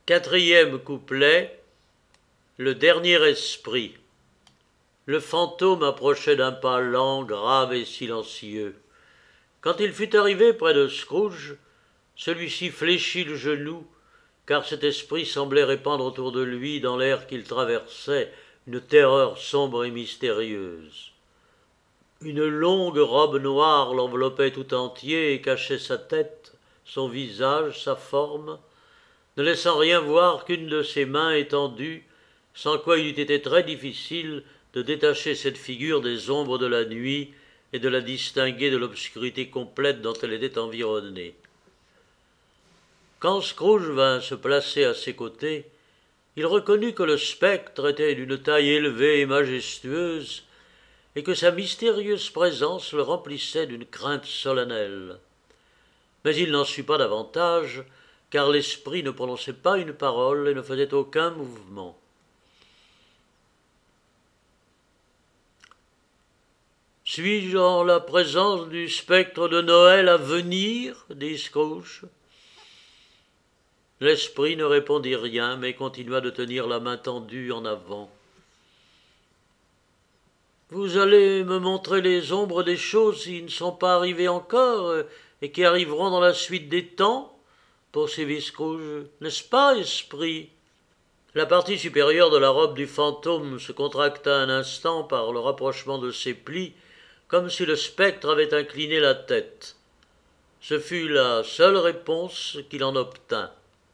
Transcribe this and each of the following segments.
Quatrième couplet, le dernier esprit. Le fantôme approchait d'un pas lent, grave et silencieux. Quand il fut arrivé près de Scrooge, celui-ci fléchit le genou, car cet esprit semblait répandre autour de lui, dans l'air qu'il traversait, une terreur sombre et mystérieuse. Une longue robe noire l'enveloppait tout entier et cachait sa tête, son visage, sa forme, ne laissant rien voir qu'une de ses mains étendues, sans quoi il eût été très difficile de détacher cette figure des ombres de la nuit et de la distinguer de l'obscurité complète dont elle était environnée. Quand Scrooge vint se placer à ses côtés, il reconnut que le spectre était d'une taille élevée et majestueuse, et que sa mystérieuse présence le remplissait d'une crainte solennelle. Mais il n'en sut pas davantage, car l'esprit ne prononçait pas une parole et ne faisait aucun mouvement. « Suis-je en la présence du spectre de Noël à venir » dit Scrooge. L'esprit ne répondit rien, mais continua de tenir la main tendue en avant. « Vous allez me montrer les ombres des choses qui ne sont pas arrivées encore et qui arriveront dans la suite des temps ?» poursuivit Scrooge. « N'est-ce pas, esprit ?» La partie supérieure de la robe du fantôme se contracta un instant par le rapprochement de ses plis, comme si le spectre avait incliné la tête. Ce fut la seule réponse qu'il en obtint.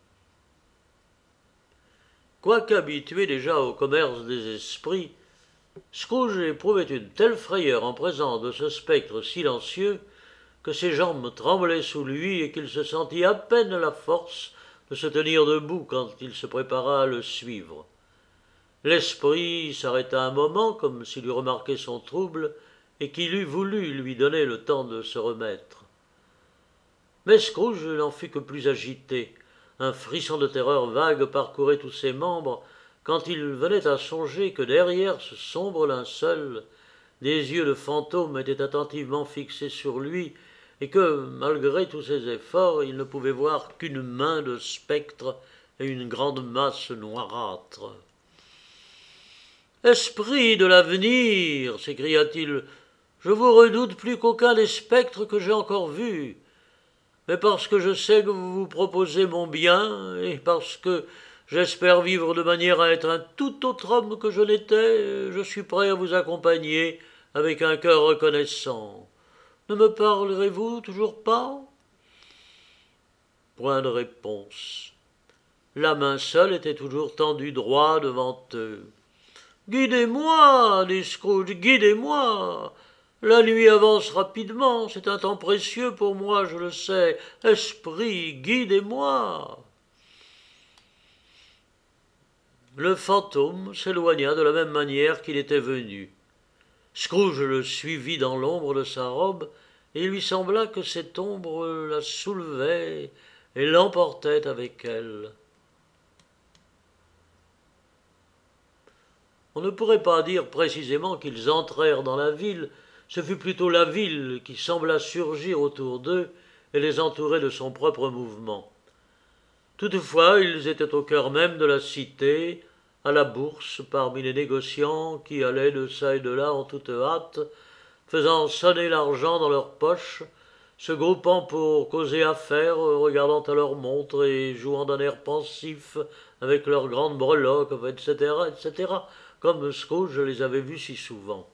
Quoique habitué déjà au commerce des esprits, Scrooge éprouvait une telle frayeur en présence de ce spectre silencieux que ses jambes tremblaient sous lui et qu'il se sentit à peine la force de se tenir debout quand il se prépara à le suivre. L'esprit s'arrêta un moment comme s'il eût remarqué son trouble et qu'il eût voulu lui donner le temps de se remettre. Mais Scrooge n'en fut que plus agité. Un frisson de terreur vague parcourait tous ses membres quand il venait à songer que derrière ce sombre linceul, des yeux de fantôme étaient attentivement fixés sur lui et que, malgré tous ses efforts, il ne pouvait voir qu'une main de spectre et une grande masse noirâtre. « Esprit de l'avenir » s'écria-t-il, « je vous redoute plus qu'aucun des spectres que j'ai encore vus. Mais parce que je sais que vous vous proposez mon bien, et parce que j'espère vivre de manière à être un tout autre homme que je n'étais, je suis prêt à vous accompagner avec un cœur reconnaissant. Ne me parlerez-vous toujours pas ?» Point de réponse. La main seule était toujours tendue droit devant eux. « Guidez-moi, dit Scrooge, guidez-moi. La nuit avance rapidement, c'est un temps précieux pour moi, je le sais. Esprit, guidez-moi. » Le fantôme s'éloigna de la même manière qu'il était venu. Scrooge le suivit dans l'ombre de sa robe, et il lui sembla que cette ombre la soulevait et l'emportait avec elle. On ne pourrait pas dire précisément qu'ils entrèrent dans la ville, ce fut plutôt la ville qui sembla surgir autour d'eux et les entourer de son propre mouvement. Toutefois, ils étaient au cœur même de la cité, à la bourse, parmi les négociants qui allaient de çà et de là en toute hâte, faisant sonner l'argent dans leurs poches, se groupant pour causer affaires, regardant à leurs montres et jouant d'un air pensif avec leurs grandes breloques, etc., etc., comme Scrooge les avait vus si souvent.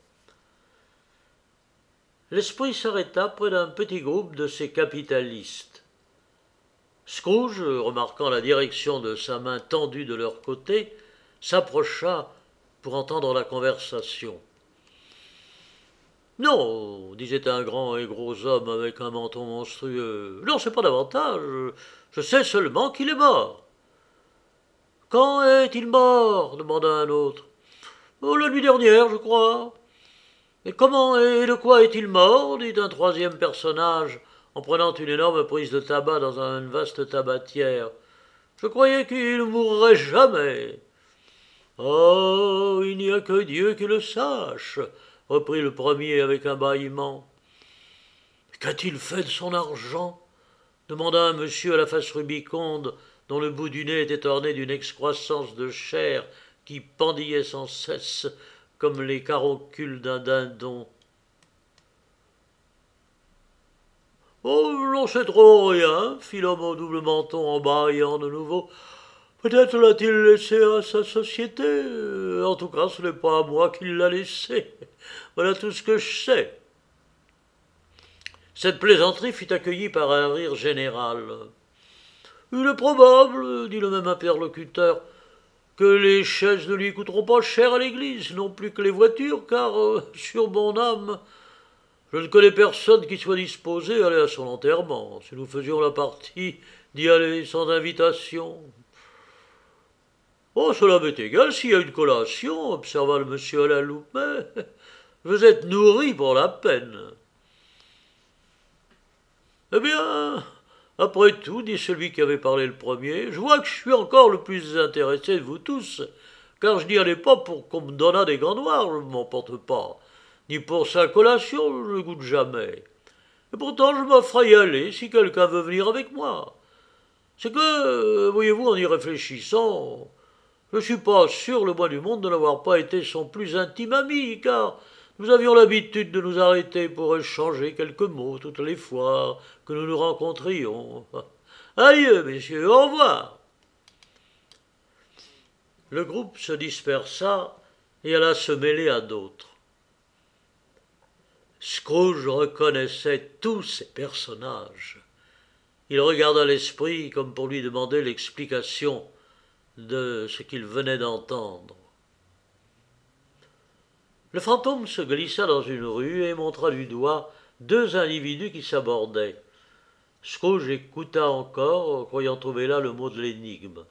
L'esprit s'arrêta près d'un petit groupe de ces capitalistes. Scrooge, remarquant la direction de sa main tendue de leur côté, s'approcha pour entendre la conversation. « Non, disait un grand et gros homme avec un menton monstrueux, non, c'est pas davantage, je sais seulement qu'il est mort. »« Quand est-il mort » demanda un autre. « La nuit dernière, je crois. »« Et comment et de quoi est-il mort » dit un troisième personnage, en prenant une énorme prise de tabac dans une vaste tabatière. « Je croyais qu'il ne mourrait jamais. »« Oh, il n'y a que Dieu qui le sache, » reprit le premier avec un bâillement. « Qu'a-t-il fait de son argent » demanda un monsieur à la face rubiconde, dont le bout du nez était orné d'une excroissance de chair qui pendillait sans cesse comme les caroncules d'un dindon. « Oh, j'en sais trop rien, » fit l'homme au double menton en bâillant de nouveau. « Peut-être l'a-t-il laissé à sa société. En tout cas, ce n'est pas à moi qu'il l'a laissé. Voilà tout ce que je sais. » Cette plaisanterie fut accueillie par un rire général. « Il est probable, » dit le même interlocuteur, « que les chaises ne lui coûteront pas cher à l'église, non plus que les voitures, car, sur mon âme, je ne connais personne qui soit disposé à aller à son enterrement, si nous faisions la partie d'y aller sans invitation. »« Oh, cela m'est égal s'il y a une collation, » observa le monsieur à la loupe, « mais vous êtes nourri pour la peine. »« Eh bien, après tout, dit celui qui avait parlé le premier, je vois que je suis encore le plus intéressé de vous tous, car je n'y allais pas pour qu'on me donnât des gants noirs, je ne m'emporte pas, ni pour sa collation, je ne goûte jamais. Et pourtant, je m'offre à y aller si quelqu'un veut venir avec moi. C'est que, voyez-vous, en y réfléchissant, je ne suis pas sûr le moins du monde de n'avoir pas été son plus intime ami, car nous avions l'habitude de nous arrêter pour échanger quelques mots toutes les fois que nous nous rencontrions. Adieu, messieurs, au revoir. » Le groupe se dispersa et alla se mêler à d'autres. Scrooge reconnaissait tous ces personnages. Il regarda l'esprit comme pour lui demander l'explication de ce qu'il venait d'entendre. Le fantôme se glissa dans une rue et montra du doigt deux individus qui s'abordaient. Scrooge écouta encore, croyant trouver là le mot de l'énigme.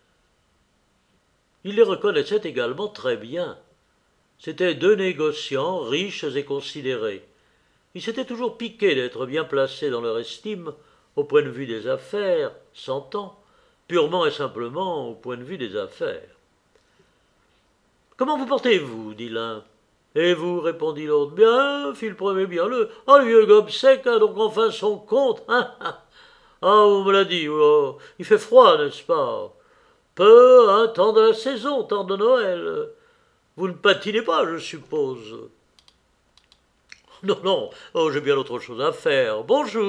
Il les reconnaissait également très bien. C'étaient deux négociants, riches et considérés. Ils s'étaient toujours piqués d'être bien placés dans leur estime, au point de vue des affaires, s'entend, purement et simplement au point de vue des affaires. « Comment vous portez-vous » dit l'un. « Et vous » répondit l'autre. « Bien, fit le premier, bien. Le vieux gobe sec a donc enfin son compte. Ah, on me l'a dit. Oh, il fait froid, n'est-ce pas? Peu, hein, temps de la saison, temps de Noël. Vous ne patinez pas, je suppose. » « Non, non, oh, j'ai bien autre chose à faire. Bonjour. »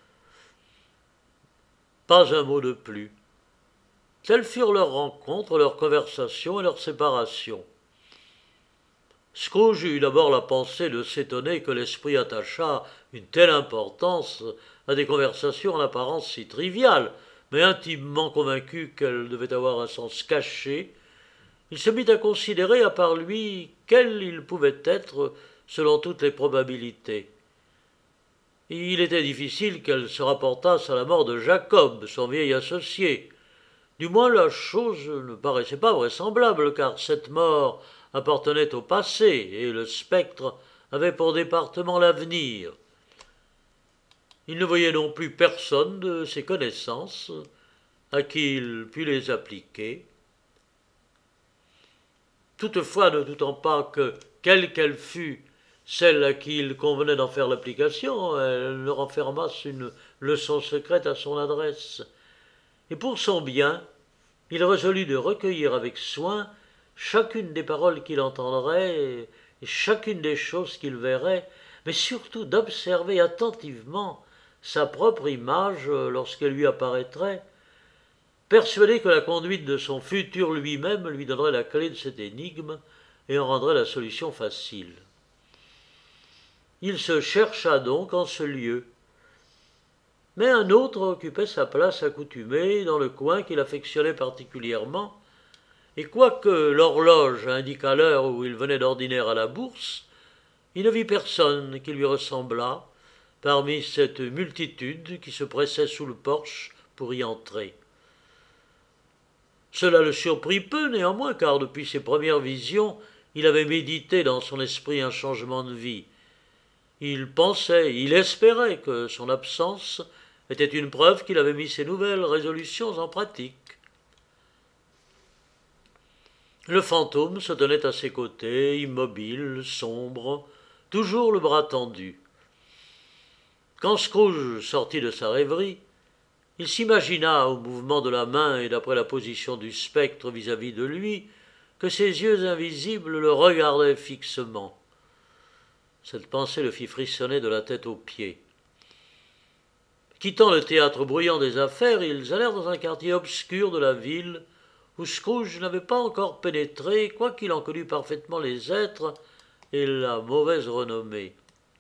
Pas un mot de plus. Telles furent leurs rencontres, leurs conversations et leurs séparations. Scrooge eut d'abord la pensée de s'étonner que l'esprit attachât une telle importance à des conversations en apparence si triviales, mais intimement convaincu qu'elles devaient avoir un sens caché, il se mit à considérer à part lui quels ils pouvaient être selon toutes les probabilités. Il était difficile qu'elles se rapportassent à la mort de Jacob, son vieil associé. Du moins la chose ne paraissait pas vraisemblable, car cette mort appartenait au passé, et le spectre avait pour département l'avenir. Il ne voyait non plus personne de ses connaissances à qui il pût les appliquer. Toutefois, ne doutant pas que, quelle qu'elle fût celle à qui il convenait d'en faire l'application, elle ne renfermasse une leçon secrète à son adresse. Et pour son bien, il résolut de recueillir avec soin chacune des paroles qu'il entendrait et chacune des choses qu'il verrait, mais surtout d'observer attentivement sa propre image lorsqu'elle lui apparaîtrait, persuadé que la conduite de son futur lui-même lui donnerait la clé de cette énigme et en rendrait la solution facile. Il se chercha donc en ce lieu. Mais un autre occupait sa place accoutumée dans le coin qu'il affectionnait particulièrement, et quoique l'horloge indiquât l'heure où il venait d'ordinaire à la bourse, il ne vit personne qui lui ressemblât parmi cette multitude qui se pressait sous le porche pour y entrer. Cela le surprit peu néanmoins, car depuis ses premières visions, il avait médité dans son esprit un changement de vie. Il pensait, il espérait que son absence était une preuve qu'il avait mis ses nouvelles résolutions en pratique. Le fantôme se tenait à ses côtés, immobile, sombre, toujours le bras tendu. Quand Scrooge sortit de sa rêverie, Il s'imagina, au mouvement de la main et d'après la position du spectre vis-à-vis de lui, que ses yeux invisibles le regardaient fixement. Cette pensée le fit frissonner de la tête aux pieds. Quittant le théâtre bruyant des affaires, ils allèrent dans un quartier obscur de la ville, où Scrooge n'avait pas encore pénétré, quoiqu'il en connût parfaitement les êtres et la mauvaise renommée.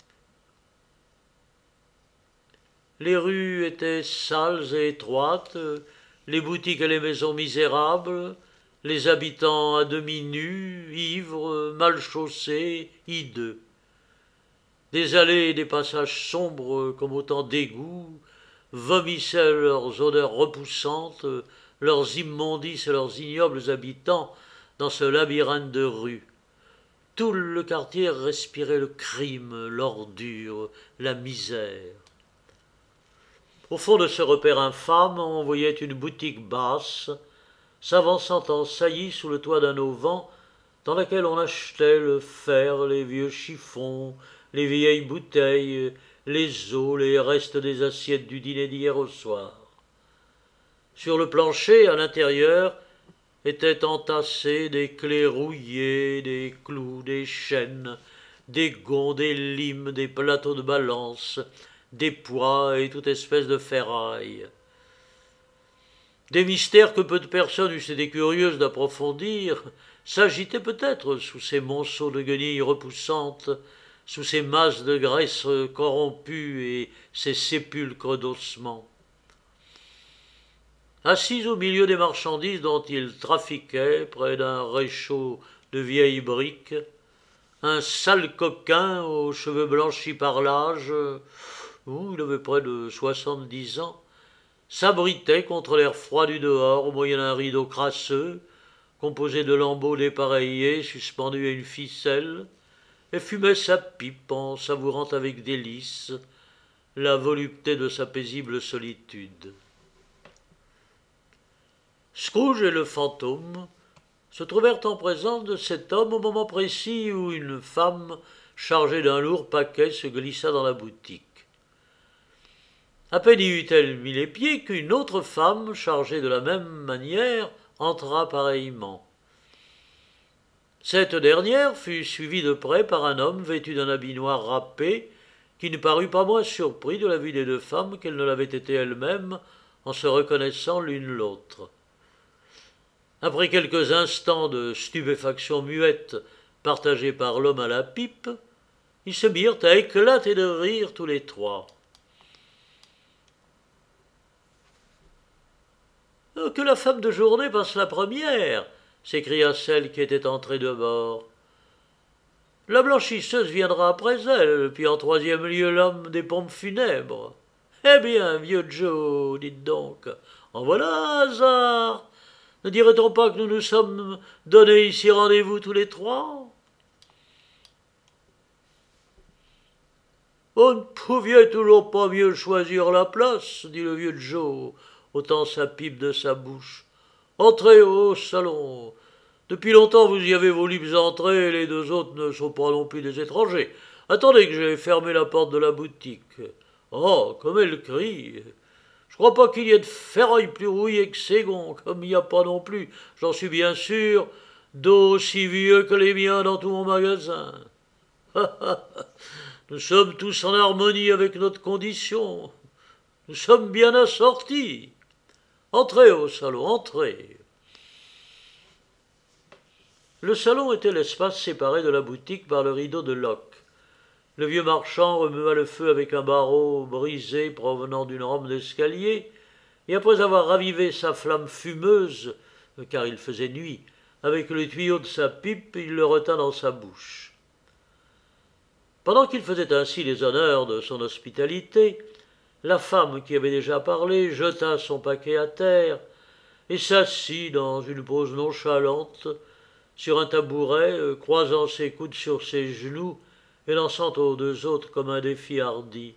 Les rues étaient sales et étroites, les boutiques et les maisons misérables, les habitants à demi nus, ivres, mal chaussés, hideux. Des allées et des passages sombres comme autant d'égouts vomissaient leurs odeurs repoussantes, leurs immondices et leurs ignobles habitants dans ce labyrinthe de rues. Tout le quartier respirait le crime, l'ordure, la misère. Au fond de ce repère infâme, on voyait une boutique basse, s'avançant en saillie sous le toit d'un auvent, dans laquelle on achetait le fer, les vieux chiffons, les vieilles bouteilles, les os, les restes des assiettes du dîner d'hier au soir. Sur le plancher, à l'intérieur, étaient entassés des clés rouillées, des clous, des chaînes, des gonds, des limes, des plateaux de balance, des poids et toute espèce de ferraille. Des mystères que peu de personnes eussent été curieuses d'approfondir s'agitaient peut-être sous ces monceaux de guenilles repoussantes, sous ces masses de graisse corrompue et ces sépulcres d'ossements. Assis au milieu des marchandises dont il trafiquait, près d'un réchaud de vieilles briques, un sale coquin aux cheveux blanchis par l'âge, il avait près de 70 ans, s'abritait contre l'air froid du dehors au moyen d'un rideau crasseux, composé de lambeaux dépareillés suspendus à une ficelle, et fumait sa pipe en savourant avec délice la volupté de sa paisible solitude. Scrooge et le fantôme se trouvèrent en présence de cet homme au moment précis où une femme chargée d'un lourd paquet se glissa dans la boutique. À peine y eut-elle mis les pieds qu'une autre femme, chargée de la même manière, entra pareillement. Cette dernière fut suivie de près par un homme vêtu d'un habit noir râpé, qui ne parut pas moins surpris de la vue des deux femmes qu'elle ne l'avait été elle-même, en se reconnaissant l'une l'autre. Après quelques instants de stupéfaction muette partagée par l'homme à la pipe, ils se mirent à éclater de rire tous les trois. « Que la femme de journée passe la première !» s'écria celle qui était entrée de bord. « La blanchisseuse viendra après elle, puis en troisième lieu l'homme des pompes funèbres. Eh bien, vieux Joe, dites donc, en voilà un hasard. Ne dirait-on pas que nous nous sommes donné ici rendez-vous tous les trois ?» « On ne pouvait toujours pas mieux choisir la place, dit le vieux Joe, ôtant sa pipe de sa bouche. Entrez au salon. Depuis longtemps vous y avez voulu entrer, et les deux autres ne sont pas non plus des étrangers. Attendez que j'ai fermé la porte de la boutique. Oh, comme elle crie! Je crois pas qu'il y ait de ferraille plus rouillée que ces gonds, comme il n'y a pas non plus, j'en suis bien sûr, d'eau aussi vieux que les miens dans tout mon magasin. Nous sommes tous en harmonie avec notre condition. Nous sommes bien assortis. Entrez au salon, entrez. » Le salon était l'espace séparé de la boutique par le rideau de loques. Le vieux marchand remua le feu avec un barreau brisé provenant d'une rampe d'escalier, et après avoir ravivé sa flamme fumeuse, car il faisait nuit, avec le tuyau de sa pipe, il le retint dans sa bouche. Pendant qu'il faisait ainsi les honneurs de son hospitalité, la femme qui avait déjà parlé jeta son paquet à terre et s'assit dans une pose nonchalante sur un tabouret, croisant ses coudes sur ses genoux et lançant aux deux autres comme un défi hardi.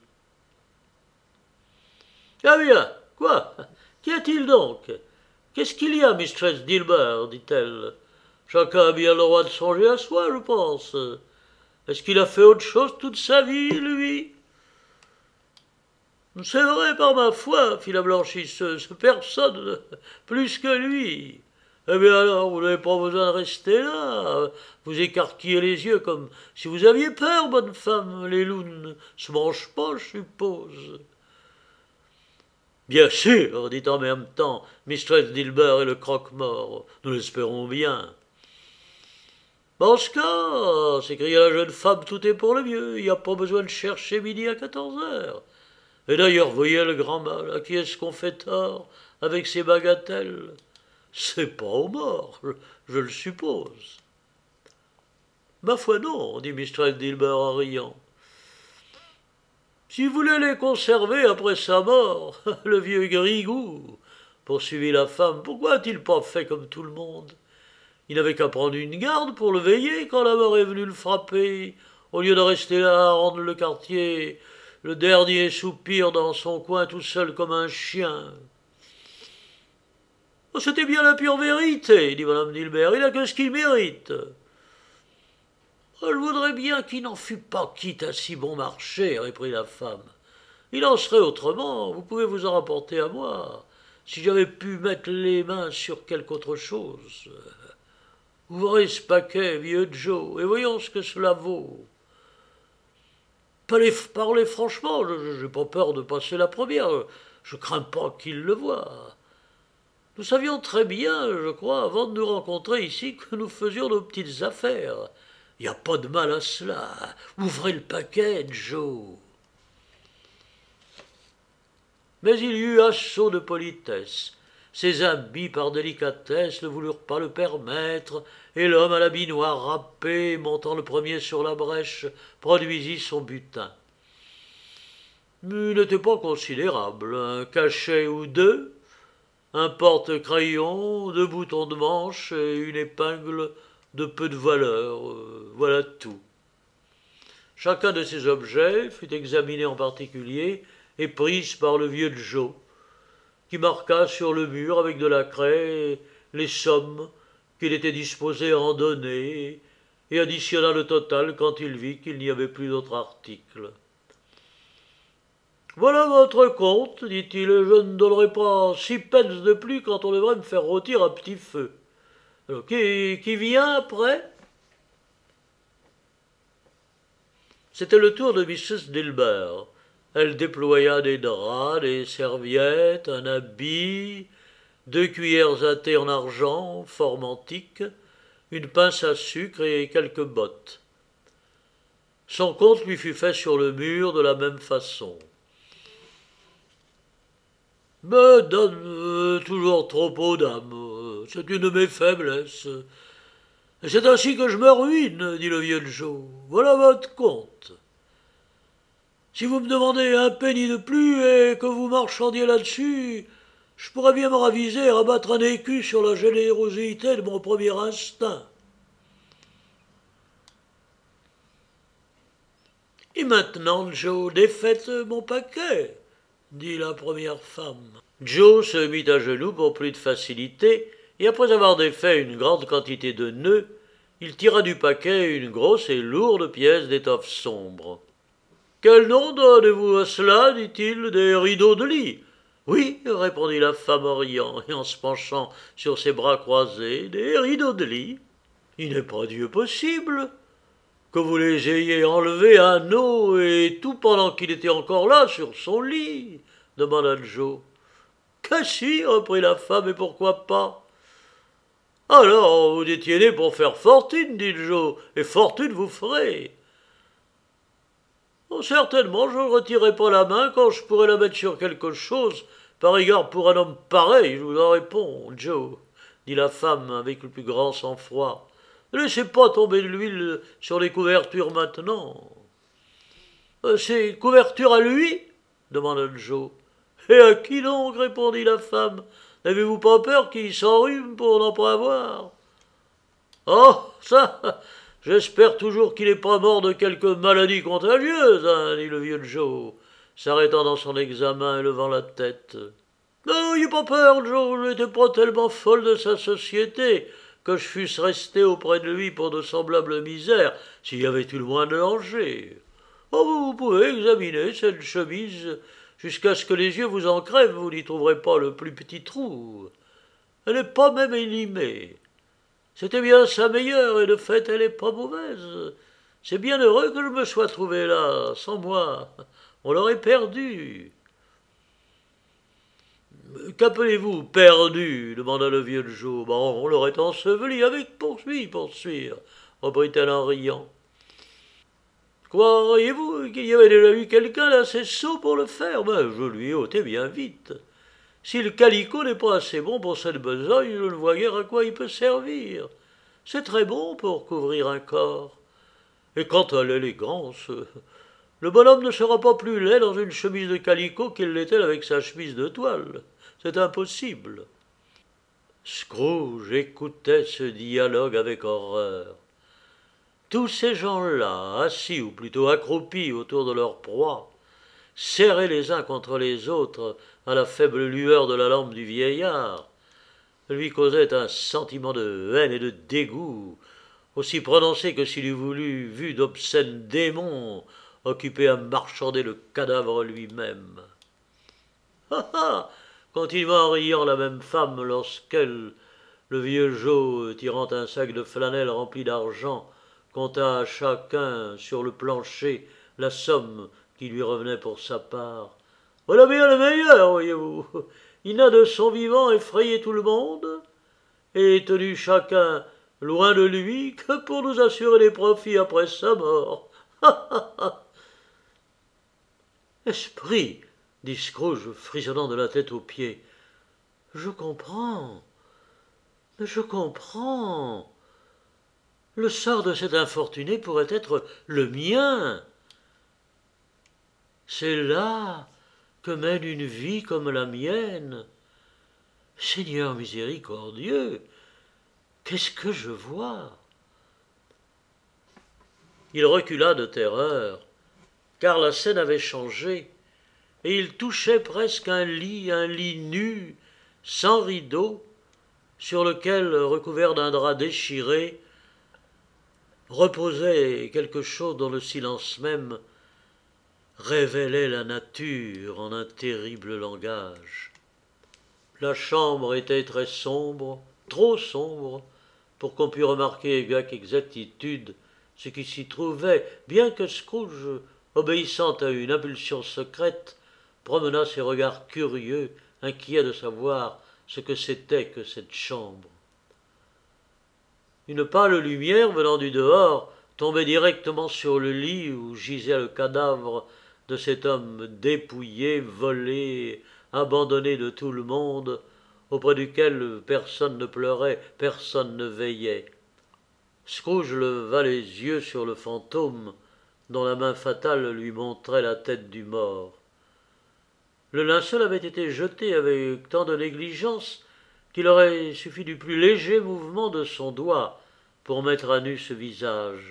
« Ah bien, quoi? Qu'y a-t-il donc? Qu'est-ce qu'il y a, mistress Dilber ?» dit-elle. « Chacun a bien le droit de songer à soi, je pense. Est-ce qu'il a fait autre chose toute sa vie, lui ? » C'est vrai, par ma foi, fit la blanchisseuse, personne plus que lui. Eh bien alors, vous n'avez pas besoin de rester là. Vous écarquillez les yeux comme si vous aviez peur, bonne femme. Les loups ne se mangent pas, je suppose. Bien sûr, dit en même temps Mistress Dilber et le croque-mort. Nous l'espérons bien. Dans ce cas, s'écria la jeune femme, tout est pour le mieux. Il n'y a pas besoin de chercher midi à 14 heures. Et d'ailleurs, voyez le grand mal, à qui est-ce qu'on fait tort avec ces bagatelles? C'est pas aux morts, je le suppose. Ma foi non, dit Mistress Dilber en riant. Si vous voulez les conserver après sa mort, le vieux Grigou, poursuivit la femme, pourquoi a-t-il pas fait comme tout le monde? Il n'avait qu'à prendre une garde pour le veiller quand la mort est venue le frapper, au lieu de rester là à rendre le quartier le dernier soupir dans son coin tout seul comme un chien. Oh, c'était bien la pure vérité, dit madame Dilber, il n'a que ce qu'il mérite. Oh, je voudrais bien qu'il n'en fût pas quitte à si bon marché, reprit la femme. Il en serait autrement, vous pouvez vous en rapporter à moi, si j'avais pu mettre les mains sur quelque autre chose. Ouvrez ce paquet, vieux Joe, et voyons ce que cela vaut. Parlez franchement, je n'ai pas peur de passer la première, je crains pas qu'il le voie. Nous savions très bien, je crois, avant de nous rencontrer ici, que nous faisions nos petites affaires. Il n'y a pas de mal à cela. Ouvrez le paquet, Joe. Mais il y eut assaut de politesse. Ses habits, par délicatesse, ne voulurent pas le permettre, et l'homme à l'habit noir râpé, montant le premier sur la brèche, produisit son butin. Il n'était pas considérable, un cachet ou deux, un porte-crayon, 2 boutons de manche et une épingle de peu de valeur, voilà tout. Chacun de ces objets fut examiné en particulier et pris par le vieux Joe, qui marqua sur le mur avec de la craie les sommes qu'il était disposé à en donner, et additionna le total quand il vit qu'il n'y avait plus d'autres articles. « Voilà votre compte, dit-il, je ne donnerai pas 6 pence de plus quand on devrait me faire rôtir à petit feu. Alors, qui vient après ?» C'était le tour de Mrs. Dilber. Elle déploya des draps, des serviettes, un habit, 2 cuillères à thé en argent, forme antique, une pince à sucre et quelques bottes. Son compte lui fut fait sur le mur de la même façon. « Me donne toujours trop aux dames, c'est une de mes faiblesses. Et c'est ainsi que je me ruine, dit le vieux Joe. Voilà votre compte. Si vous me demandez un penny de plus et que vous marchandiez là-dessus, je pourrais bien me raviser et rabattre un écu sur la générosité de mon premier instinct. Et maintenant, Joe, défaites mon paquet, dit la première femme. Joe se mit à genoux pour plus de facilité, et après avoir défait une grande quantité de nœuds, il tira du paquet une grosse et lourde pièce d'étoffe sombre. « Quel nom donnez-vous à cela, dit-il, des rideaux de lit ?»« Oui, répondit la femme en riant et en se penchant sur ses bras croisés, des rideaux de lit. Il n'est pas Dieu possible que vous les ayez enlevés à eau et tout pendant qu'il était encore là sur son lit, demanda Joe. Que si, reprit la femme, et pourquoi pas? Alors, vous détiennez pour faire fortune, dit Joe, et fortune vous ferez. Oh, certainement, je ne retirerai pas la main quand je pourrais la mettre sur quelque chose, par égard pour un homme pareil, je vous en réponds, Joe, dit la femme avec le plus grand sang-froid. Ne laissez pas tomber de l'huile sur les couvertures maintenant. Ces couvertures à lui demanda Joe. Et à qui donc répondit la femme. N'avez-vous pas peur qu'il s'enrhume pour n'en pas avoir? Oh, ça, j'espère toujours qu'il n'est pas mort de quelque maladie contagieuse, hein, dit le vieux Joe, s'arrêtant dans son examen et levant la tête. Non, n'ayez pas peur, Joe, je n'étais pas tellement folle de sa société que je fusse resté auprès de lui pour de semblables misères, s'il y avait eu le moins de danger. Oh, vous pouvez examiner cette chemise jusqu'à ce que les yeux vous en crèvent, vous n'y trouverez pas le plus petit trou. Elle n'est pas même élimée. C'était bien sa meilleure, et de fait elle n'est pas mauvaise. C'est bien heureux que je me sois trouvé là. Sans moi, on l'aurait perdu. Qu'appelez-vous perdu demanda le vieux Joe. Bon, on l'aurait enseveli avec poursuivre, reprit-elle en riant. Croiriez-vous qu'il y avait déjà eu quelqu'un d'assez sot pour le faire? Ben, je lui ai ôté bien vite. Si le calicot n'est pas assez bon pour cette besogne, je ne vois guère à quoi il peut servir. C'est très bon pour couvrir un corps. Et quant à l'élégance, le bonhomme ne sera pas plus laid dans une chemise de calicot qu'il l'était avec sa chemise de toile. C'est impossible. Scrooge écoutait ce dialogue avec horreur. Tous ces gens-là, assis ou plutôt accroupis autour de leur proie, serrés les uns contre les autres à la faible lueur de la lampe du vieillard, lui causaient un sentiment de haine et de dégoût, aussi prononcé que s'il eût voulu vu d'obscènes démons occupés à marchander le cadavre lui-même. Ah ah continua en riant la même femme lorsqu'elle, le vieux Joe, tirant un sac de flanelle rempli d'argent, compta à chacun sur le plancher la somme qui lui revenait pour sa part. Voilà bien le meilleur, voyez-vous. Il n'a de son vivant effrayé tout le monde, et tenu chacun loin de lui que pour nous assurer des profits après sa mort. Esprit, dit Scrooge, frissonnant de la tête aux pieds. Je comprends. Mais je comprends. Le sort de cet infortuné pourrait être le mien. C'est là que mène une vie comme la mienne. Seigneur miséricordieux, qu'est-ce que je vois? Il recula de terreur, car la scène avait changé, et il touchait presque un lit nu, sans rideau, sur lequel, recouvert d'un drap déchiré, reposait quelque chose dont le silence même révélait la nature en un terrible langage. La chambre était très sombre, trop sombre, pour qu'on pût remarquer avec exactitude ce qui s'y trouvait, bien que Scrooge, obéissant à une impulsion secrète, promena ses regards curieux, inquiets de savoir ce que c'était que cette chambre. Une pâle lumière venant du dehors tombait directement sur le lit où gisait le cadavre de cet homme dépouillé, volé, abandonné de tout le monde, auprès duquel personne ne pleurait, personne ne veillait. Scrooge leva les yeux sur le fantôme, dont la main fatale lui montrait la tête du mort. Le linceul avait été jeté avec tant de négligence qu'il aurait suffi du plus léger mouvement de son doigt pour mettre à nu ce visage.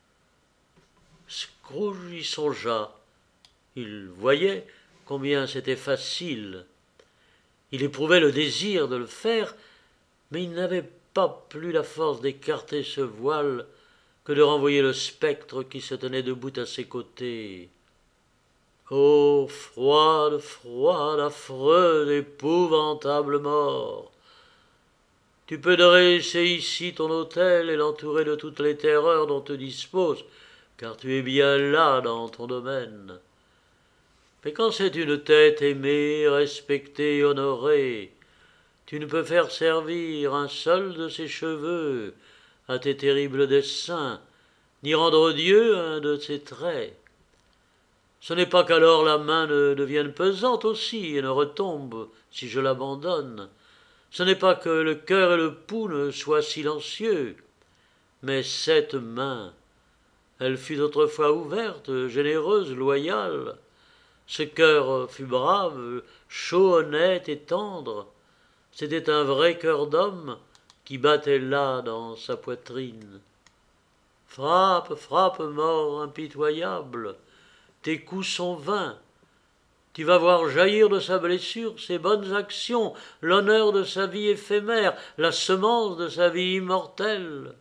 Scrooge y songea. Il voyait combien c'était facile. Il éprouvait le désir de le faire, mais il n'avait pas plus la force d'écarter ce voile que de renvoyer le spectre qui se tenait debout à ses côtés. Ô froide, froide, affreuse, épouvantable mort! Tu peux dresser ici ton autel et l'entourer de toutes les terreurs dont tu disposes, car tu es bien là dans ton domaine. Mais quand c'est une tête aimée, respectée, honorée, tu ne peux faire servir un seul de ses cheveux à tes terribles desseins, ni rendre odieux un de ses traits. Ce n'est pas qu'alors la main ne devienne pesante aussi et ne retombe si je l'abandonne. Ce n'est pas que le cœur et le pouls ne soient silencieux, mais cette main, elle fut autrefois ouverte, généreuse, loyale. Ce cœur fut brave, chaud, honnête et tendre. C'était un vrai cœur d'homme qui battait là dans sa poitrine. Frappe, frappe, mort impitoyable, tes coups sont vains. Tu vas voir jaillir de sa blessure ses bonnes actions, l'honneur de sa vie éphémère, la semence de sa vie immortelle.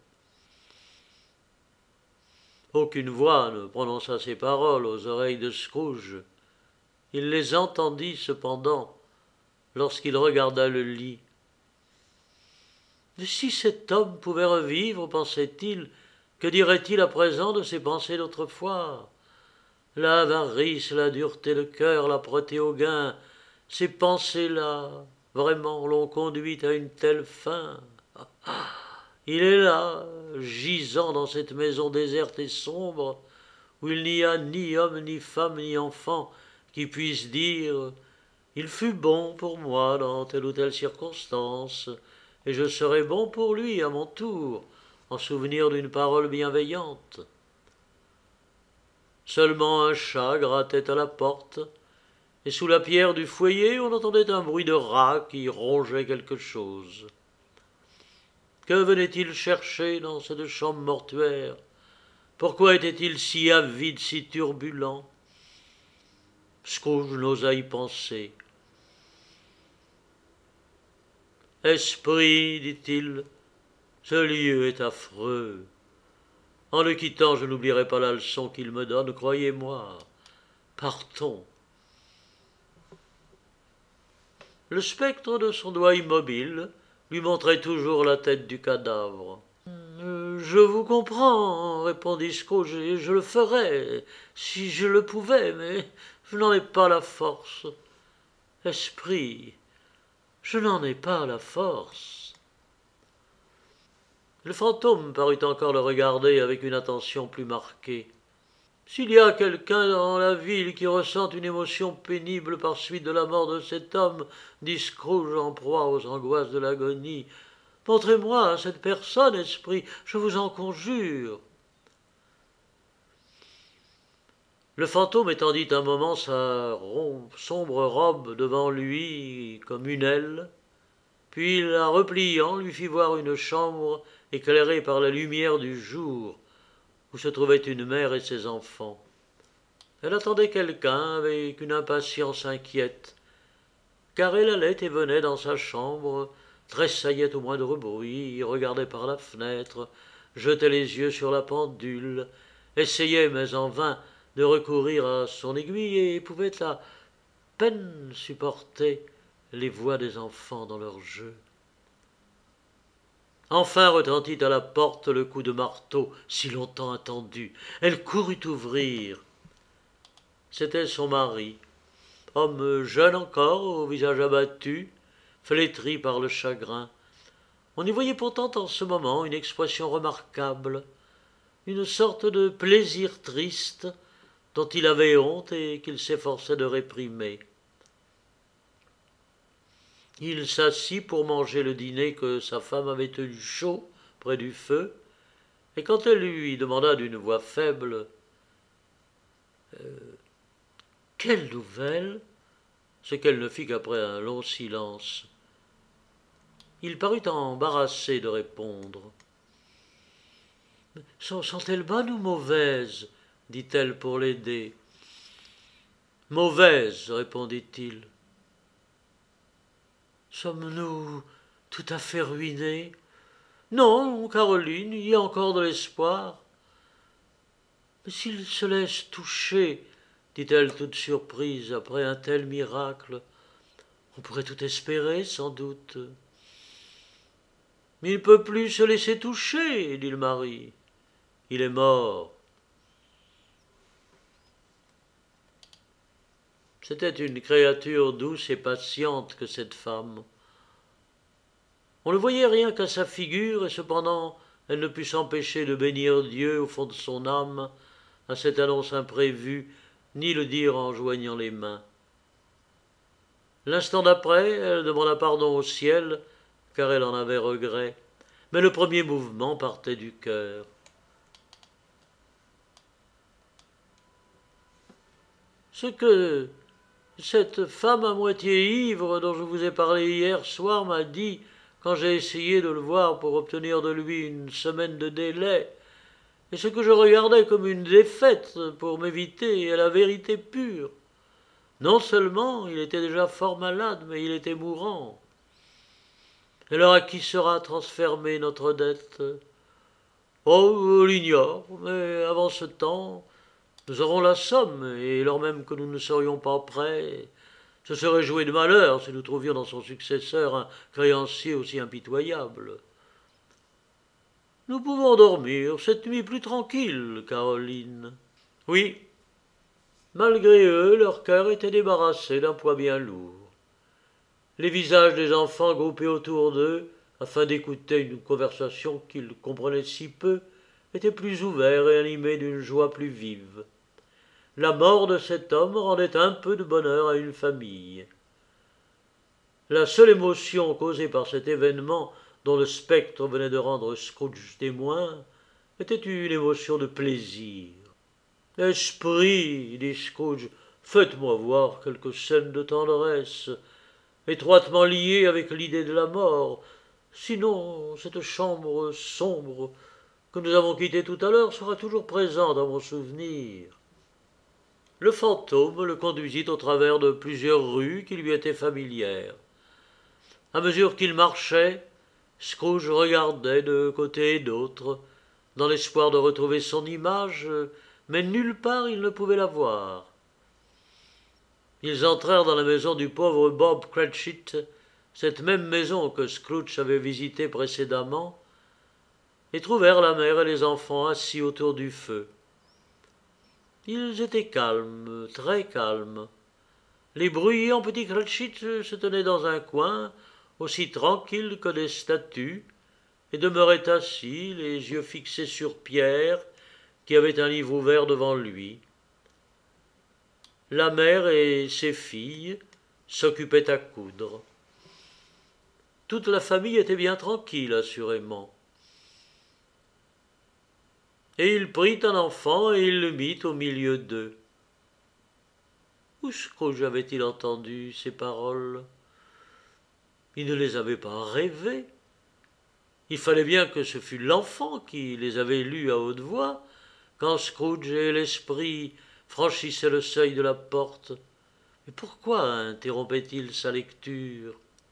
Aucune voix ne prononça ces paroles aux oreilles de Scrooge, Il les entendit cependant lorsqu'il regarda le lit. Mais si cet homme pouvait revivre, pensait-il, que dirait-il à présent de ses pensées d'autrefois? L'avarice, la dureté de cœur, l'âpreté au gain, ces pensées-là, vraiment, l'ont conduit à une telle fin. Il est là, gisant dans cette maison déserte et sombre, où il n'y a ni homme, ni femme, ni enfant, qui puisse dire « Il fut bon pour moi dans telle ou telle circonstance, et je serai bon pour lui à mon tour, en souvenir d'une parole bienveillante. » Seulement un chat grattait à la porte, et sous la pierre du foyer on entendait un bruit de rat qui rongeait quelque chose. Que venait-il chercher dans cette chambre mortuaire? Pourquoi était-il si avide, si turbulent? Scrooge n'osa y penser. « Esprit, dit-il, ce lieu est affreux. En le quittant, je n'oublierai pas la leçon qu'il me donne, croyez-moi. Partons. » Le spectre de son doigt immobile lui montrait toujours la tête du cadavre. « Je vous comprends, répondit Scrooge, et je le ferais, si je le pouvais, mais je n'en ai pas la force. Esprit, je n'en ai pas la force. » Le fantôme parut encore le regarder avec une attention plus marquée. « S'il y a quelqu'un dans la ville qui ressent une émotion pénible par suite de la mort de cet homme, dit Scrooge en proie aux angoisses de l'agonie, montrez-moi cette personne, esprit, je vous en conjure. » Le fantôme étendit un moment sa sombre robe devant lui comme une aile, puis la repliant lui fit voir une chambre éclairée par la lumière du jour, où se trouvaient une mère et ses enfants. Elle attendait quelqu'un avec une impatience inquiète, car elle allait et venait dans sa chambre, tressaillait au moindre bruit, regardait par la fenêtre, jetait les yeux sur la pendule, essayait, mais en vain, de recourir à son aiguille et pouvait à peine supporter les voix des enfants dans leur jeu. Enfin retentit à la porte le coup de marteau si longtemps attendu. Elle courut ouvrir. C'était son mari, homme jeune encore, au visage abattu, flétri par le chagrin. On y voyait pourtant en ce moment une expression remarquable, une sorte de plaisir triste dont il avait honte et qu'il s'efforçait de réprimer. Il s'assit pour manger le dîner que sa femme avait tenu chaud près du feu, et quand elle lui demanda d'une voix faible « Quelle nouvelle ?» ce qu'elle ne fit qu'après un long silence. Il parut embarrassé de répondre. « Sont-elles bonnes ou mauvaises ?» dit-elle pour l'aider. « Mauvaises, répondit-il. Sommes-nous tout à fait ruinés? Non, Caroline, il y a encore de l'espoir. Mais s'il se laisse toucher, dit-elle toute surprise, après un tel miracle, on pourrait tout espérer, sans doute. Mais il ne peut plus se laisser toucher, dit le mari. Il est mort. C'était une créature douce et patiente que cette femme. On ne voyait rien qu'à sa figure, et cependant elle ne put s'empêcher de bénir Dieu au fond de son âme à cette annonce imprévue, ni le dire en joignant les mains. L'instant d'après, elle demanda pardon au ciel, car elle en avait regret, mais le premier mouvement partait du cœur. Ce que cette femme à moitié ivre dont je vous ai parlé hier soir m'a dit quand j'ai essayé de le voir pour obtenir de lui une semaine de délai, et ce que je regardais comme une défaite pour m'éviter est la vérité pure. Non seulement il était déjà fort malade, mais il était mourant. Alors à qui sera transférée notre dette? Oh, je l'ignore, mais avant ce temps, Nous aurons la somme, et lors même que nous ne serions pas prêts, ce serait jouer de malheur si nous trouvions dans son successeur un créancier aussi impitoyable. Nous pouvons dormir cette nuit plus tranquille, Caroline. Oui. Malgré eux, leur cœur était débarrassé d'un poids bien lourd. Les visages des enfants groupés autour d'eux, afin d'écouter une conversation qu'ils comprenaient si peu, étaient plus ouverts et animés d'une joie plus vive. La mort de cet homme rendait un peu de bonheur à une famille. La seule émotion causée par cet événement dont le spectre venait de rendre Scrooge témoin était une émotion de plaisir. « Esprit, dit Scrooge, faites-moi voir quelques scènes de tendresse, étroitement liées avec l'idée de la mort. Sinon, cette chambre sombre que nous avons quittée tout à l'heure sera toujours présente dans mon souvenir. » Le fantôme le conduisit au travers de plusieurs rues qui lui étaient familières. À mesure qu'il marchait, Scrooge regardait de côté et d'autre, dans l'espoir de retrouver son image, mais nulle part il ne pouvait la voir. Ils entrèrent dans la maison du pauvre Bob Cratchit, cette même maison que Scrooge avait visitée précédemment, et trouvèrent la mère et les enfants assis autour du feu. Ils étaient calmes, très calmes. Les bruyants petits Cratchit se tenaient dans un coin, aussi tranquilles que des statues, et demeuraient assis, les yeux fixés sur Pierre, qui avait un livre ouvert devant lui. La mère et ses filles s'occupaient à coudre. Toute la famille était bien tranquille, assurément. Et il prit un enfant et il le mit au milieu d'eux. Où Scrooge avait-il entendu ces paroles? Il ne les avait pas rêvées. Il fallait bien que ce fût l'enfant qui les avait lues à haute voix, quand Scrooge et l'esprit franchissaient le seuil de la porte. Mais pourquoi interrompait-il sa lecture?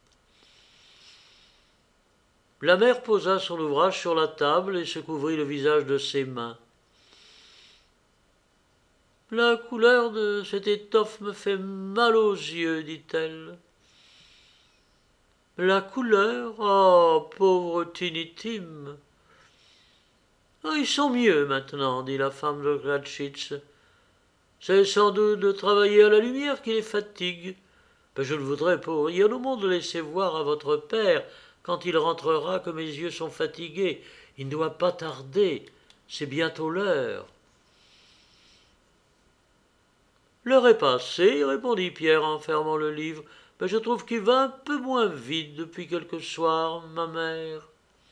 La mère posa son ouvrage sur la table et se couvrit le visage de ses mains. « La couleur de cette étoffe me fait mal aux yeux, dit-elle. »« La couleur? Oh, pauvre Tiny Tim !»« Oh, ils sont mieux maintenant, dit la femme de Cratchit. C'est sans doute de travailler à la lumière qui les fatigue. Mais je ne voudrais pour rien au monde laisser voir à votre père, quand il rentrera, que mes yeux sont fatigués. Il ne doit pas tarder, c'est bientôt l'heure. » « L'heure est passée, répondit Pierre en fermant le livre, mais je trouve qu'il va un peu moins vite depuis quelques soirs, ma mère. »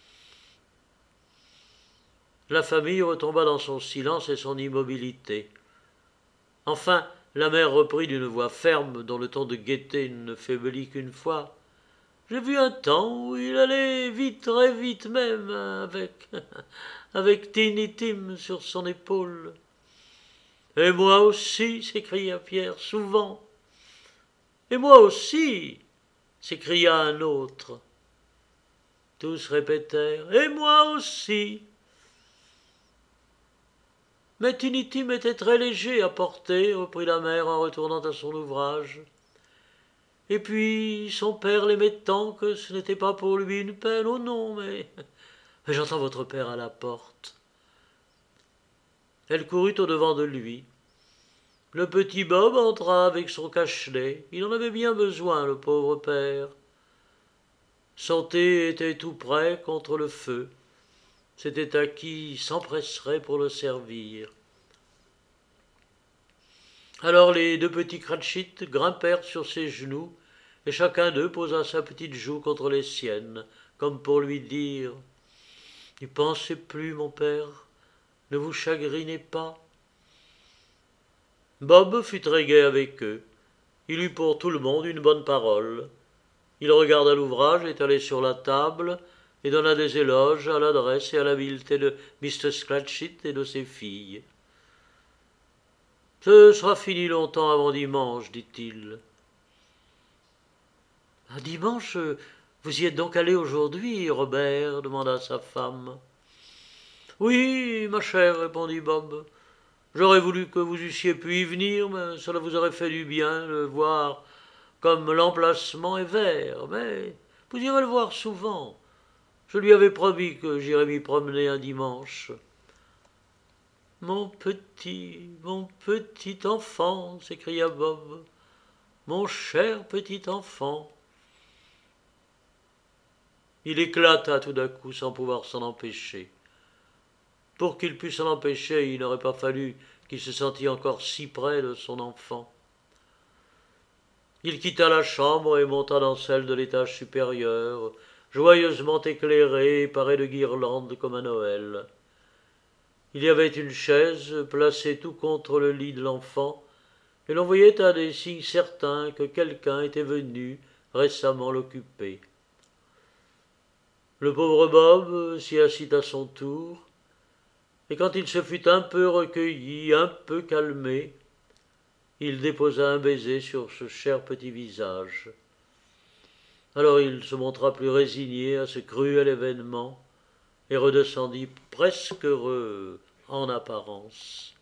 La famille retomba dans son silence et son immobilité. Enfin, la mère reprit d'une voix ferme, dont le ton de gaieté ne faiblit qu'une fois. « J'ai vu un temps où il allait vite, très vite même, avec Tiny Tim sur son épaule. » « Et moi aussi, s'écria Pierre, souvent. »« Et moi aussi, s'écria un autre. Tous répétèrent « Et moi aussi. » Mais Tiny Tim était très léger à porter, reprit la mère en retournant à son ouvrage. Et puis son père l'aimait tant que ce n'était pas pour lui une peine. Oh non, mais j'entends votre père à la porte. Elle courut au-devant de lui. Le petit Bob entra avec son cache-nez. Il en avait bien besoin, le pauvre père. Son thé était tout prêt contre le feu. C'était à qui s'empresserait pour le servir. Alors les deux petits Cratchit grimpèrent sur ses genoux, et chacun d'eux posa sa petite joue contre les siennes, comme pour lui dire « N'y pensez plus, mon père, ne vous chagrinez pas. » Bob fut très gai avec eux. Il eut pour tout le monde une bonne parole. Il regarda l'ouvrage étalé sur la table et donna des éloges à l'adresse et à l'habileté de Mr. Cratchit et de ses filles. « Ce sera fini longtemps avant dimanche, dit-il. »« À dimanche, vous y êtes donc allé aujourd'hui, Robert ?» demanda sa femme. « Oui, ma chère, répondit Bob. J'aurais voulu que vous eussiez pu y venir, mais cela vous aurait fait du bien, le voir, comme l'emplacement est vert. Mais vous irez le voir souvent. Je lui avais promis que j'irais m'y promener un dimanche. Mon petit enfant, s'écria Bob, mon cher petit enfant. Il éclata tout d'un coup sans pouvoir s'en empêcher. Pour qu'il pût s'en empêcher, il n'aurait pas fallu qu'il se sentît encore si près de son enfant. Il quitta la chambre et monta dans celle de l'étage supérieur, joyeusement éclairée et parée de guirlandes comme à Noël. Il y avait une chaise placée tout contre le lit de l'enfant, et l'on voyait à des signes certains que quelqu'un était venu récemment l'occuper. Le pauvre Bob s'y assit à son tour, et quand il se fut un peu recueilli, un peu calmé, il déposa un baiser sur ce cher petit visage. Alors il se montra plus résigné à ce cruel événement, et redescendit presque heureux en apparence.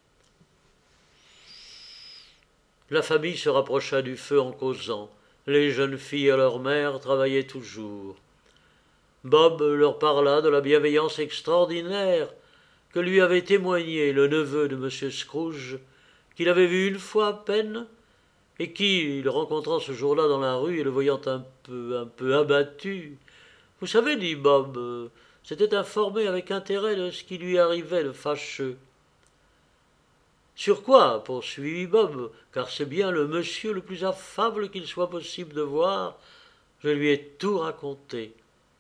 La famille se rapprocha du feu en causant. Les jeunes filles et leur mère travaillaient toujours. Bob leur parla de la bienveillance extraordinaire que lui avait témoignée le neveu de M. Scrooge, qu'il avait vu une fois à peine, et qui, le rencontrant ce jour-là dans la rue et le voyant un peu abattu, « Vous savez, dit Bob, s'était informé avec intérêt de ce qui lui arrivait de fâcheux. » Sur quoi, poursuivit Bob, car c'est bien le monsieur le plus affable qu'il soit possible de voir, je lui ai tout raconté.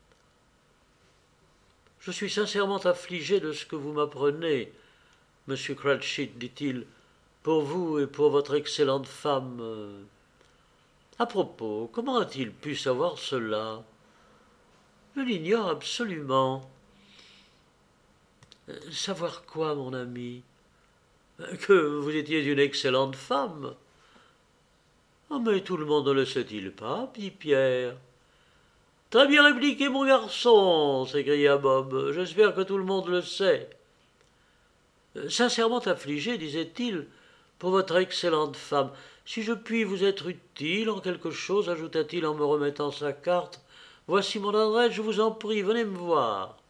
Je suis sincèrement affligé de ce que vous m'apprenez, monsieur Cratchit, dit-il, pour vous et pour votre excellente femme. À propos, comment a-t-il pu savoir cela? Je l'ignore absolument. Savoir quoi, mon ami? Que vous étiez une excellente femme. Ah, mais tout le monde ne le sait-il pas, dit Pierre. Très bien répliqué, mon garçon, s'écria Bob. J'espère que tout le monde le sait. Sincèrement affligé, disait-il, pour votre excellente femme. Si je puis vous être utile en quelque chose, ajouta-t-il en me remettant sa carte, voici mon adresse, je vous en prie, venez me voir.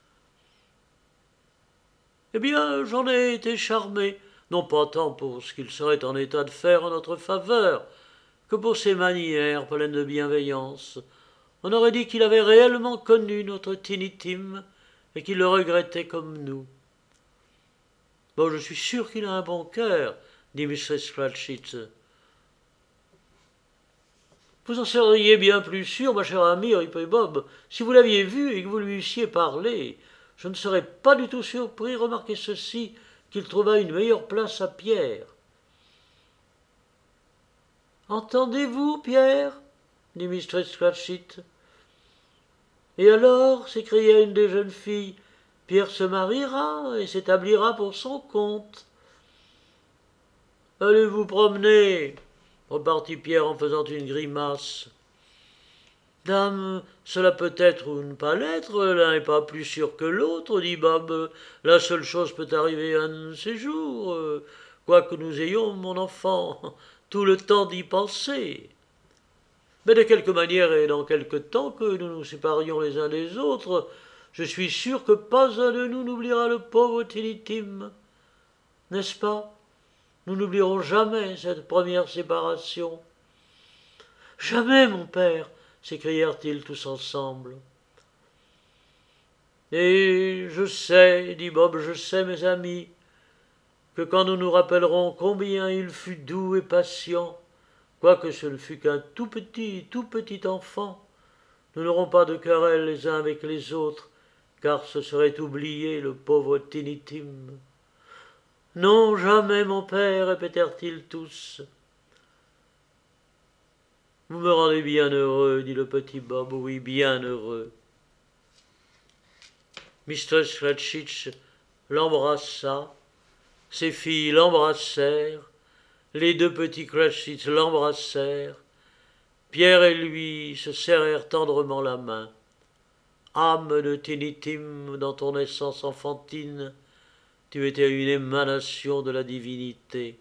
Eh bien, j'en ai été charmé, non pas tant pour ce qu'il serait en état de faire en notre faveur, que pour ses manières pleines de bienveillance. On aurait dit qu'il avait réellement connu notre Tiny Tim et qu'il le regrettait comme nous. Bon, je suis sûr qu'il a un bon cœur, dit Mrs. Cratchit. Vous en seriez bien plus sûr, ma chère amie, répondit Bob, si vous l'aviez vu et que vous lui eussiez parlé. Je ne serais pas du tout surpris, remarquez ceci, qu'il trouva une meilleure place à Pierre. Entendez-vous, Pierre dit Mistress Cratchit. Et alors, s'écria une des jeunes filles, Pierre se mariera et s'établira pour son compte. Allez vous promener, repartit Pierre en faisant une grimace. Dame, cela peut être ou ne pas l'être, l'un n'est pas plus sûr que l'autre, dit Bob. La seule chose peut arriver un de ces jours, quoique nous ayons, mon enfant, tout le temps d'y penser. Mais de quelque manière et dans quelque temps que nous nous séparions les uns des autres, je suis sûr que pas un de nous n'oubliera le pauvre Tiny Tim. N'est-ce pas? Nous n'oublierons jamais cette première séparation. Jamais, mon père, s'écrièrent-ils tous ensemble. Et je sais, dit Bob, je sais, mes amis, que quand nous nous rappellerons combien il fut doux et patient, quoique ce ne fût qu'un tout petit enfant, nous n'aurons pas de querelle les uns avec les autres, car ce serait oublier le pauvre Tiny Tim. Non, jamais, mon père, répétèrent-ils tous. Vous me rendez bien heureux, dit le petit Bob, oui, bien heureux. Mistress Cratchit l'embrassa, ses filles l'embrassèrent, les deux petits Cratchit l'embrassèrent, Pierre et lui se serrèrent tendrement la main. Âme de Tiny Tim, dans ton essence enfantine, Tu étais une émanation de la divinité.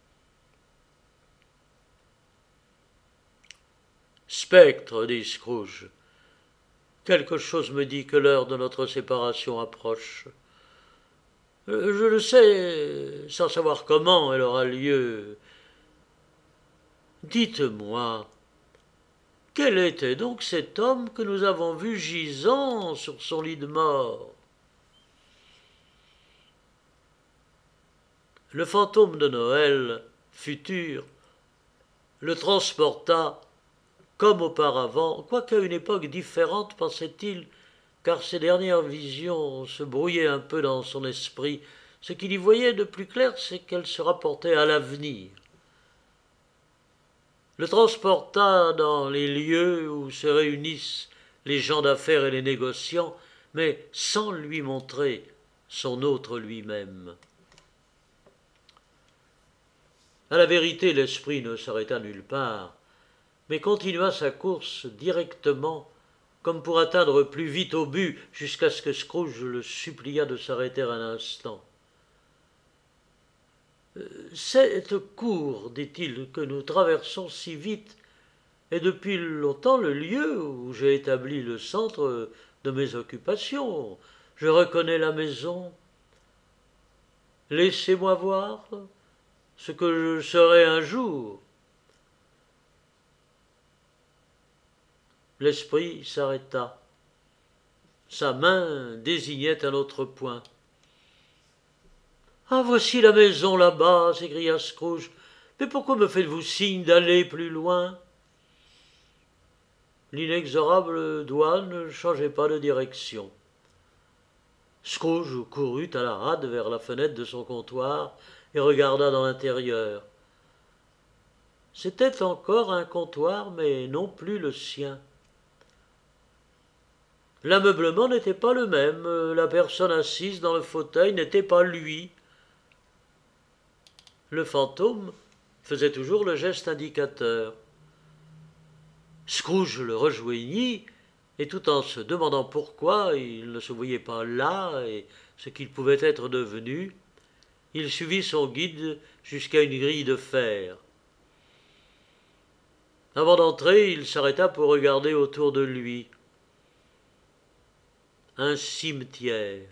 Spectre, dit Scrooge, quelque chose me dit que l'heure de notre séparation approche. Je le sais, sans savoir comment elle aura lieu. Dites-moi, quel était donc cet homme que nous avons vu gisant sur son lit de mort? Le fantôme de Noël futur le transporta comme auparavant, quoiqu'à une époque différente, pensait-il, car ses dernières visions se brouillaient un peu dans son esprit. Ce qu'il y voyait de plus clair, c'est qu'elles se rapportaient à l'avenir. Le transporta dans les lieux où se réunissent les gens d'affaires et les négociants, mais sans lui montrer son autre lui-même. À la vérité, l'esprit ne s'arrêta nulle part, mais continua sa course directement, comme pour atteindre plus vite au but, jusqu'à ce que Scrooge le supplia de s'arrêter un instant. « Cette cour, dit-il, que nous traversons si vite, est depuis longtemps le lieu où j'ai établi le centre de mes occupations. Je reconnais la maison. Laissez-moi voir ce que je serai un jour. » L'esprit s'arrêta. Sa main désignait un autre point. « Ah, voici la maison là-bas » s'écria Scrooge. « Mais pourquoi me faites-vous signe d'aller plus loin ?» L'inexorable doigt ne changeait pas de direction. Scrooge courut à la rade vers la fenêtre de son comptoir et regarda dans l'intérieur. C'était encore un comptoir, mais non plus le sien. L'ameublement n'était pas le même, la personne assise dans le fauteuil n'était pas lui. Le fantôme faisait toujours le geste indicateur. Scrooge le rejoignit, et tout en se demandant pourquoi il ne se voyait pas là et ce qu'il pouvait être devenu, il suivit son guide jusqu'à une grille de fer. Avant d'entrer, il s'arrêta pour regarder autour de lui. Un cimetière.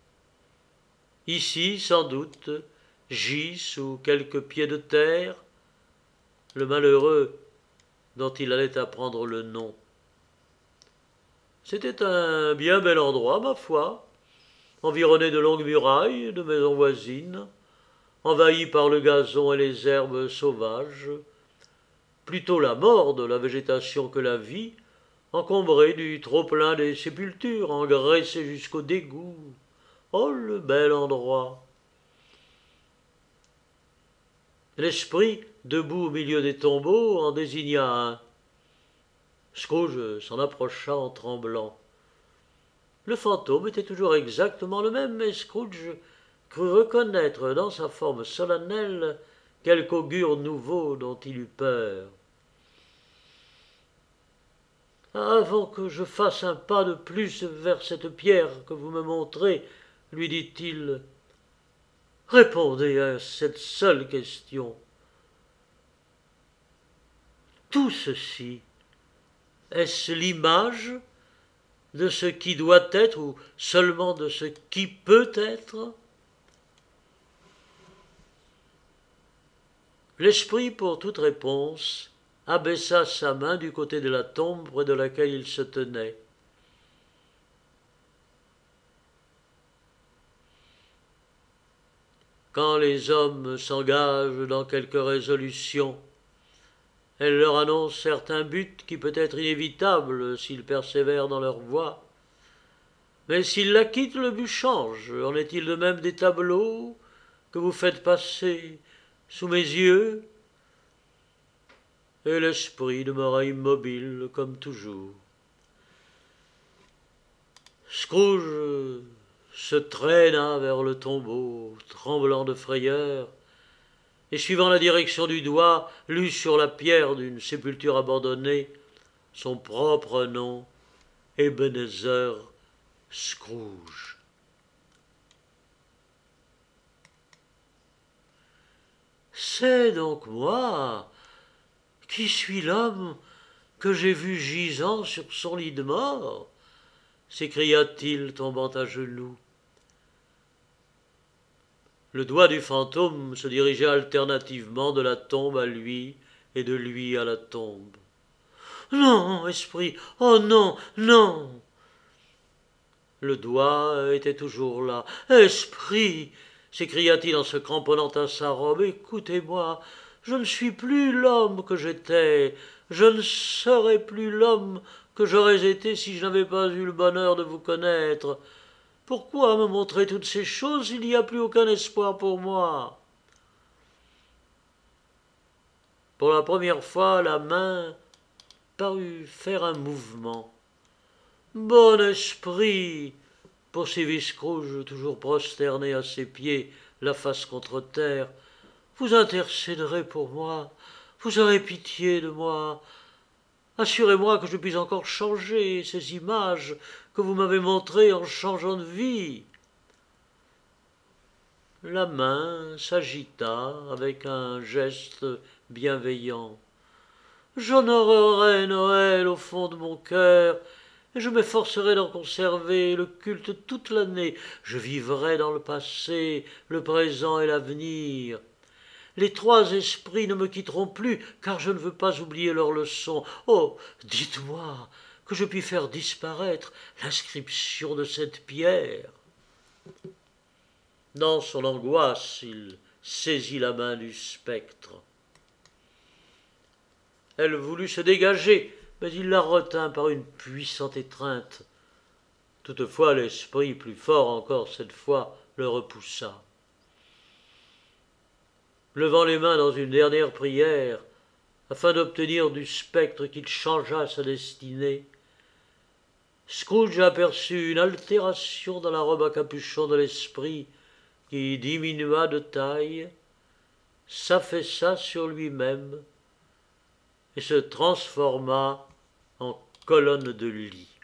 Ici, sans doute, gît sous quelques pieds de terre le malheureux dont il allait apprendre le nom. C'était un bien bel endroit, ma foi, environné de longues murailles, de maisons voisines, envahi par le gazon et les herbes sauvages, plutôt la mort de la végétation que la vie, encombré du trop-plein des sépultures, engraissé jusqu'au dégoût. Oh, le bel endroit! L'esprit, debout au milieu des tombeaux, en désigna un. Scrooge s'en approcha en tremblant. Le fantôme était toujours exactement le même, mais Scrooge crut reconnaître dans sa forme solennelle quelque augure nouveau dont il eut peur. « Avant que je fasse un pas de plus vers cette pierre que vous me montrez, lui dit-il, répondez à cette seule question. Tout ceci, est-ce l'image de ce qui doit être ou seulement de ce qui peut être ?» L'esprit, pour toute réponse, abaissa sa main du côté de la tombe près de laquelle il se tenait. Quand les hommes s'engagent dans quelque résolution, elle leur annonce certain but qui peut être inévitable s'ils persévèrent dans leur voie. Mais s'ils la quittent, le but change. En est-il de même des tableaux que vous faites passer sous mes yeux ? Et l'esprit demeura immobile comme toujours. Scrooge se traîna vers le tombeau, tremblant de frayeur, et suivant la direction du doigt, lut sur la pierre d'une sépulture abandonnée son propre nom, Ebenezer Scrooge. C'est donc moi qui suis l'homme que j'ai vu gisant sur son lit de mort, s'écria-t-il tombant à genoux. Le doigt du fantôme se dirigeait alternativement de la tombe à lui et de lui à la tombe. Non, esprit, oh non, non. Le doigt était toujours là. Esprit, s'écria-t-il en se cramponnant à sa robe, écoutez-moi, je ne suis plus l'homme que j'étais, je ne serai plus l'homme que j'aurais été si je n'avais pas eu le bonheur de vous connaître. Pourquoi me montrer toutes ces choses s'il n'y a plus aucun espoir pour moi? Pour la première fois, la main parut faire un mouvement. Bon esprit, poursuivit Scrooge, toujours prosterné à ses pieds, la face contre terre, vous intercéderez pour moi, vous aurez pitié de moi. Assurez-moi que je puis encore changer ces images que vous m'avez montrées en changeant de vie. La main s'agita avec un geste bienveillant. J'honorerai Noël au fond de mon cœur, et je m'efforcerai d'en conserver le culte toute l'année. Je vivrai dans le passé, le présent et l'avenir. Les trois esprits ne me quitteront plus, car je ne veux pas oublier leurs leçons. Oh, dites-moi que je puis faire disparaître l'inscription de cette pierre. Dans son angoisse, il saisit la main du spectre. Elle voulut se dégager, mais il la retint par une puissante étreinte. Toutefois, l'esprit, plus fort encore cette fois, le repoussa. Levant les mains dans une dernière prière, afin d'obtenir du spectre qu'il changeât sa destinée, Scrooge aperçut une altération dans la robe à capuchon de l'esprit qui diminua de taille, s'affaissa sur lui-même et se transforma en colonne de lit.